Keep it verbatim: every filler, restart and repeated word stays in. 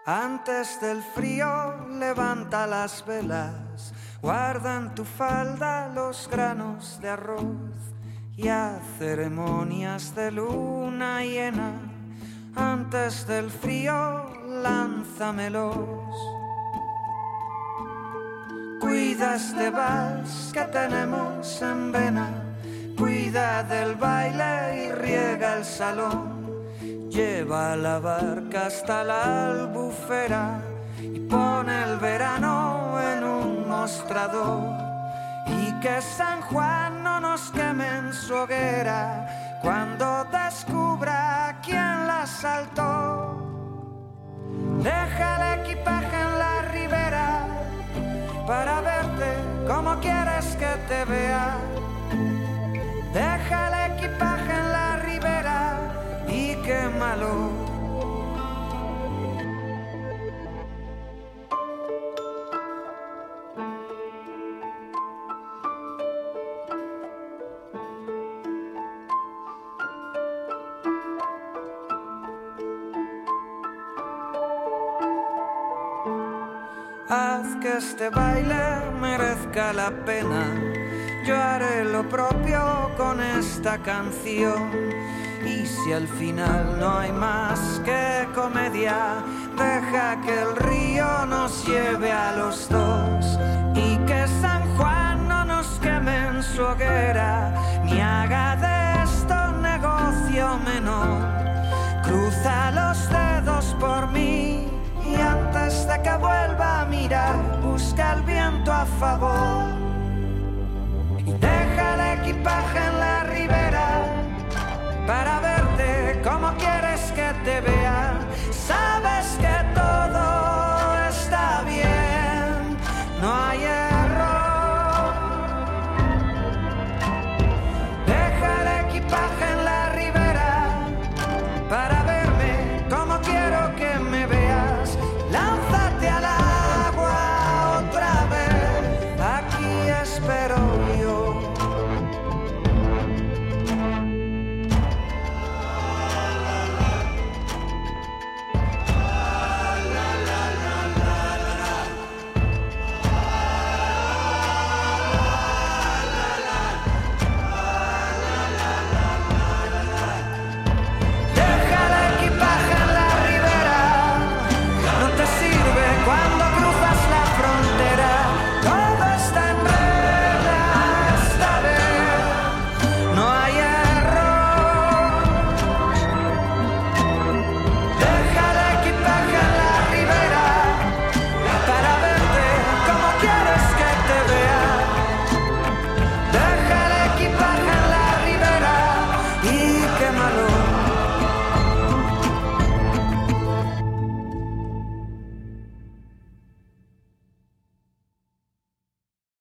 Antes del frío levanta las velas, guarda en tu falda los granos de arroz y haz ceremonias de luna llena. Antes del frío lánzamelos. Cuida este vals que tenemos en vena, cuida del baile y riega el salón. Lleva la barca hasta la albufera y pone el verano en un mostrador. Y que San Juan no nos queme en su hoguera cuando descubra quién la saltó. Deja el equipaje en la ribera para verte como quieres que te vea. Deja el equipaje en la ribera y quémalo. Haz que este baile merezca la pena. Yo haré lo propio con esta canción. Y si al final no hay más que comedia, deja que el río nos lleve a los dos. Y que San Juan no nos queme en su hoguera, ni haga de esto negocio menor. Cruza los dedos por mí y antes de que vuelva a mirar, busca el viento a favor. Y deja el equipaje